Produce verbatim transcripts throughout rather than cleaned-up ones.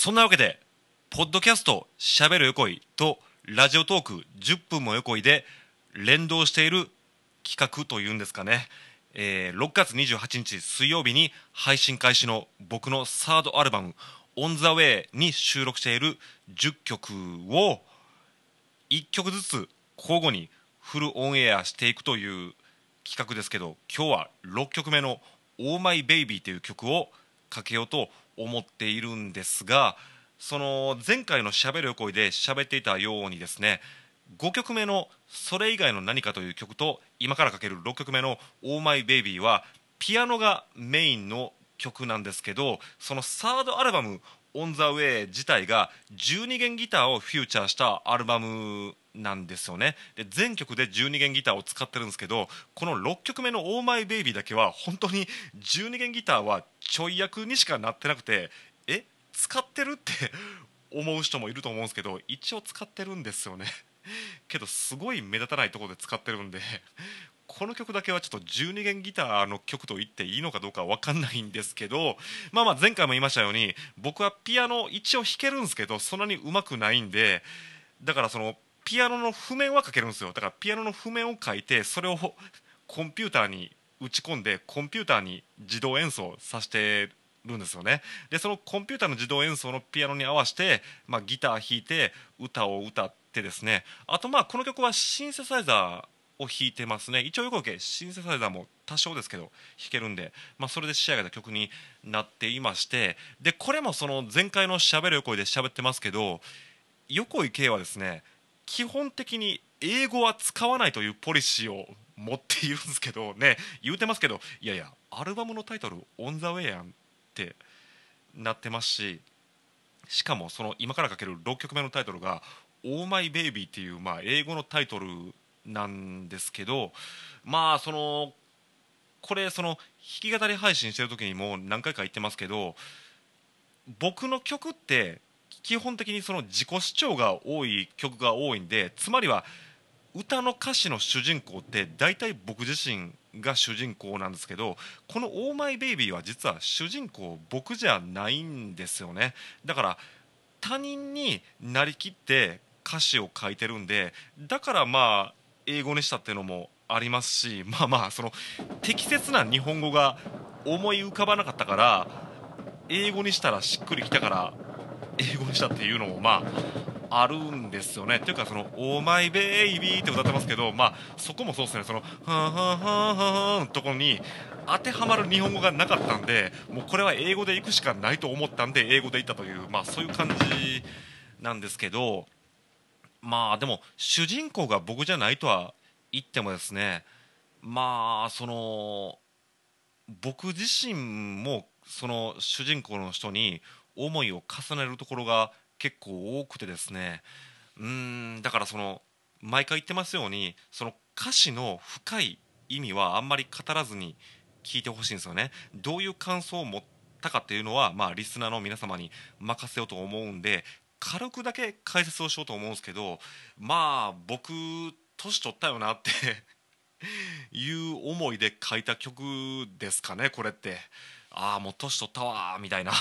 そんなわけでポッドキャストしゃべる横井とラジオトークじゅっぷんも横井で連動している企画というんですかね、えー、ろくがつにじゅうはちにち水曜日に配信開始の僕のサードアルバムオンザウェイに収録しているじゅっきょくをいっきょくずつ交互にフルオンエアしていくという企画ですけど、今日はろっきょくめのオーマイベイビーという曲をかけようと思っているんですが、その前回のしゃべる横井で喋っていたようにですね、ごきょくめのそれ以外の何かという曲と今からかけるろっきょくめのオーマイベイビーはピアノがメインの曲なんですけど、そのサードアルバムオンザウェイ自体がじゅうにげんギターをフューチャーしたアルバムなんですよね。で全曲でじゅうにげんギターを使ってるんですけど、このろっきょくめのオーマイベイビーだけは本当にじゅうにげんギターはちょい役にしかなってなくて、え使ってるって思う人もいると思うんですけど、一応使ってるんですよね。けどすごい目立たないところで使ってるんで、この曲だけはちょっとじゅうにげんギターの曲と言っていいのかどうか分かんないんですけど、まあまあ前回も言いましたように僕はピアノ一応弾けるんですけどそんなに上手くないんで、だからそのピアノの譜面は書けるんですよ。だからピアノの譜面を書いてそれをコンピューターに打ち込んでコンピューターに自動演奏させてるんですよね。でそのコンピューターの自動演奏のピアノに合わせて、まあ、ギター弾いて歌を歌ってですね、あとまあこの曲はシンセサイザーを弾いてますね。一応横受けシンセサイザーも多少ですけど弾けるんで、まあ、それで仕上げた曲になっていまして、でこれもその前回のしゃべる横井で喋ってますけど、横井圭はですね基本的に英語は使わないというポリシーを持っているんですけどね、言うてますけど、いやいやアルバムのタイトル「オン・ザ・ウェイ」やんってなってますし、しかもその今からかけるろっきょくめのタイトルが「オーマイ・ベイビー」っていう、まあ、英語のタイトルなんですけど、まあそのこれその弾き語り配信してる時にも何回か言ってますけど、僕の曲って基本的にその自己主張が多い曲が多いんで、つまりは歌の歌詞の主人公って大体僕自身が主人公なんですけど、この「オーマイベイビー」は実は主人公僕じゃないんですよね。だから他人になりきって歌詞を書いてるんで、だからまあ英語にしたっていうのもありますし、まあまあその適切な日本語が思い浮かばなかったから英語にしたらしっくりきたから英語にしたっていうのもまああるんですよね。っていうかその「オーマイベイビー」って歌ってますけど、まあそこもそうですね、その「はんはんはんはんはん」のところに当てはまる日本語がなかったんで、もうこれは英語で行くしかないと思ったんで英語で行ったという、まあそういう感じなんですけど、まあでも主人公が僕じゃないとは言ってもですね、まあその僕自身もその主人公の人に思いを重ねるところが結構多くてですね、うーんだからその毎回言ってますようにその歌詞の深い意味はあんまり語らずに聞いてほしいんですよね。どういう感想を持ったかっていうのは、まあ、リスナーの皆様に任せようと思うんで軽くだけ解説をしようと思うんですけど、まあ僕年取ったよなっていう思いで書いた曲ですかねこれって。ああもう年取ったわーみたいな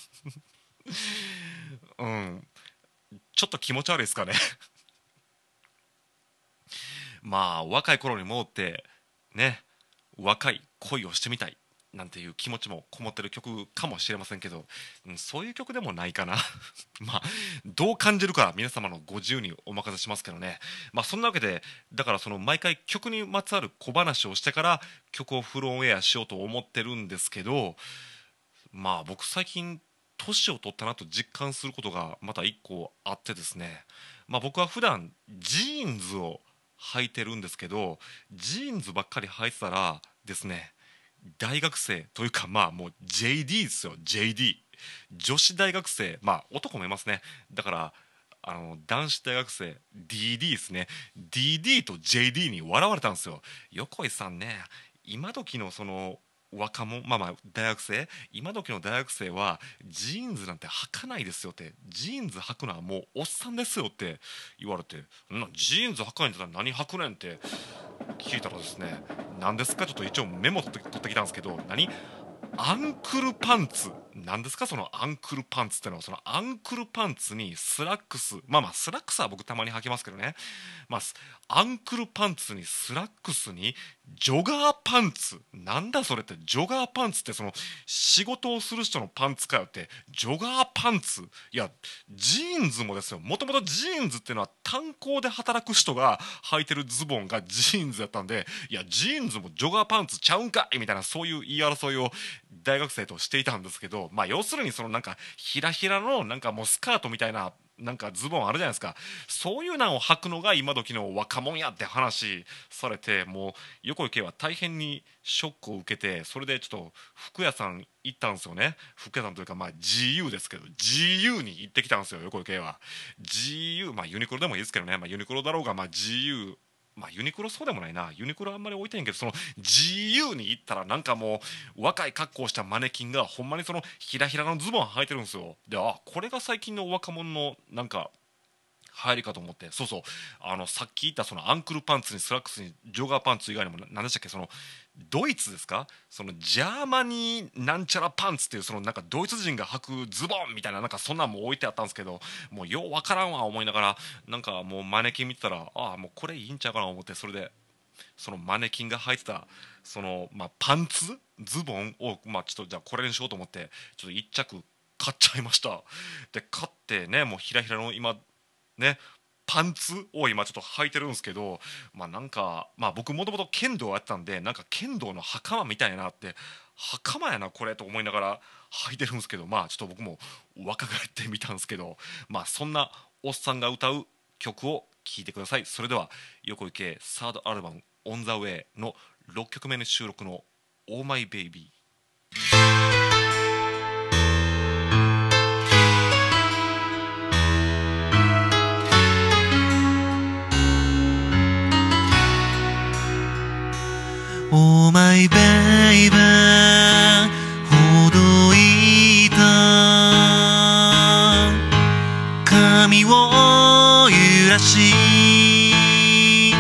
うんちょっと気持ち悪いですかねまあ若い頃に戻ってね、若い恋をしてみたいなんていう気持ちもこもってる曲かもしれませんけど、うん、そういう曲でもないかなまあどう感じるか皆様のご自由にお任せしますけどね。まあそんなわけでだからその毎回曲にまつわる小話をしてから曲をフルオンエアしようと思ってるんですけど、まあ僕最近年を取ったなと実感することがまた一個あってですね、まあ僕は普段ジーンズを履いてるんですけど、ジーンズばっかり履いてたらですね、大学生というかまあもう ジェーディー ですよ。 ジェーディー 女子大学生、まあ男もいますね。だからあの男子大学生 ディーディー ですね。 ディーディー と ジェーディー に笑われたんですよ。横井さんね、今時のその若者、まあまあ大学生、今時の大学生はジーンズなんて履かないですよって、ジーンズ履くのはもうおっさんですよって言われて、んなジーンズ履かないんだったら何履くねんって聞いたらですね、何ですかちょっと一応メモ取って取ってきたんですけど、何アンクルパンツ何ですかそのアンクルパンツってのは。そのアンクルパンツにスラックス、まあまあスラックスは僕たまに履きますけどね、まあアンクルパンツにスラックスにジョガーパンツ、なんだそれって。ジョガーパンツってその仕事をする人のパンツかよって。ジョガーパンツ、いやジーンズもですよ。もともとジーンズっていうのは炭鉱で働く人が履いてるズボンがジーンズだったんで、いやジーンズもジョガーパンツちゃうんかいみたいな、そういう言い争いを大学生としていたんですけど、まあ要するにそのなんかひらひらのなんかもうスカートみたいななんかズボンあるじゃないですか。そういうのを履くのが今時の若者やって話されて、もう横井圭は大変にショックを受けて、それでちょっと服屋さん行ったんですよね。服屋さんというかまあ ジーユー ですけど ジーユー に行ってきたんですよ、横井圭は。 ジーユー、 まあユニクロでもいいですけどね、まあ、ユニクロだろうがまあ ジーユー、まあユニクロそうでもないな、ユニクロあんまり置いてへんけど、その ジーユー に行ったらなんかもう若い格好をしたマネキンがほんまにそのひらひらのズボン履いてるんですよ。で、あ、これが最近の若者のなんか入りかと思って。そうそう、あのさっき言ったそのアンクルパンツにスラックスにジョガーパンツ以外にも何でしたっけ、そのドイツですか、そのジャーマニーなんちゃらパンツっていうそのなんかドイツ人が履くズボンみたいな、なんかそんなんも置いてあったんですけど、もうようわからんわ思いながら、なんかもうマネキン見てたら、ああもうこれいいんちゃうかな思って、それでそのマネキンが履いてたその、まあ、パンツズボンを、まあ、ちょっとじゃあこれにしようと思ってちょっといっ着買っちゃいました。で買ってね、もうひらひらの今ねパンツを今ちょっと履いてるんですけど、まあなんかまあ僕もともと剣道やってたんで、なんか剣道の袴みたいなって、袴やなこれと思いながら履いてるんですけど、まあちょっと僕も若返ってみたんですけど、まあそんなおっさんが歌う曲を聴いてください。それでは横井圭サードアルバム「オン・ザ・ウェイ」のろっきょくめに収録の「オーマイ・ベイビー」。 Oh my baby ほどいた髪を揺らし、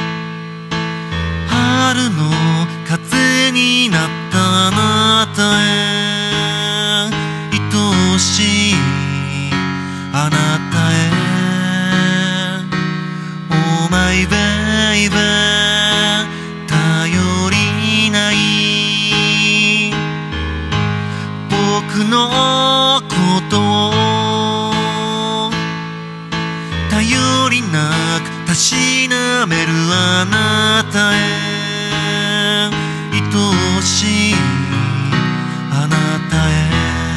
春の風になったあなたへ、愛しいあなたへ Oh my baby 頼りない僕のことを頼りなくたしなめるあなたへ、愛しいあなたへ、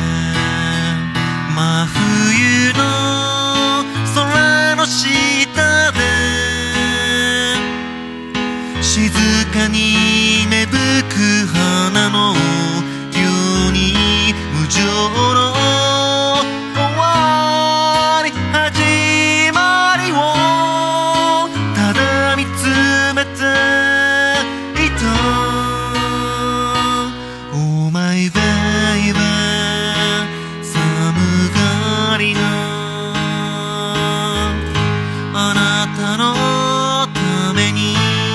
真冬の空の下で静かに芽吹く花のように無情の終わり始まりをただ見つめていた Oh my baby 寒がりなあなたのために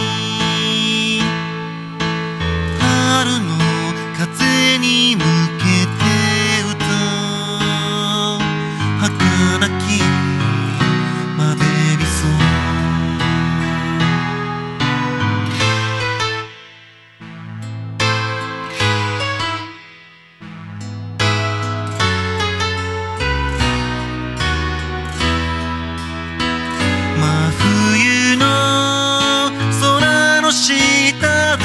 春の風に向けて歌う儚きまで理想真冬の空の下で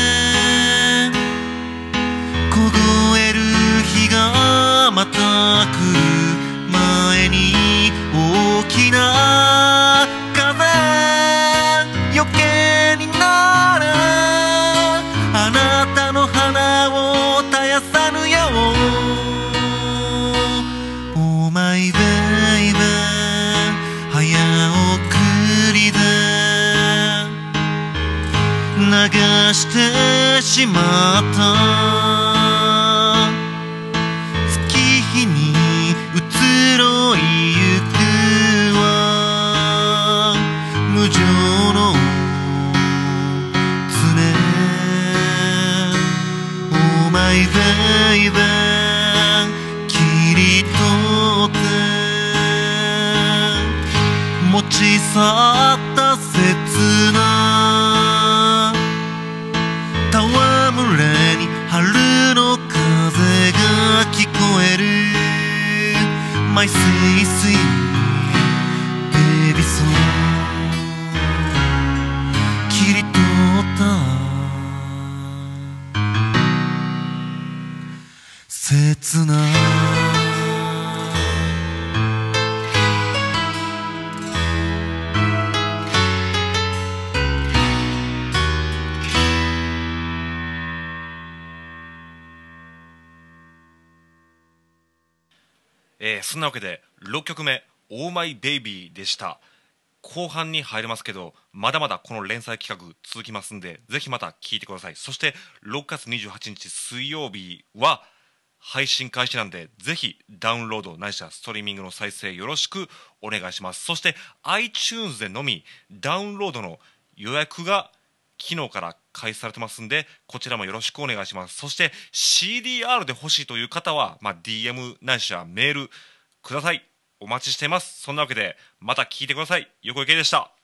凍える日がまた来る前に大きな風よけになるあなたの花を絶やさぬよう Oh my baby 早送りで流してしまった月日に移ろいゆくは無情の爪 Oh my baby 今ち去った切な戯れに春の風が聞こえる My sweet sweet baby song 切り取った切なえー、そんなわけでろっきょくめ「オーマイベイビー」でした。後半に入れますけど、まだまだこの連載企画続きますんで、ぜひまた聞いてください。そしてろくがつにじゅうはちにち水曜日は配信開始なんで、ぜひダウンロードないしはストリーミングの再生よろしくお願いします。そして iTunes でのみダウンロードの予約が昨日から開始されてますんで、こちらもよろしくお願いします。そして シーディーアール で欲しいという方は、まあ、ディーエム ないしはメールください。お待ちしています。そんなわけでまた聞いてください。横池でした。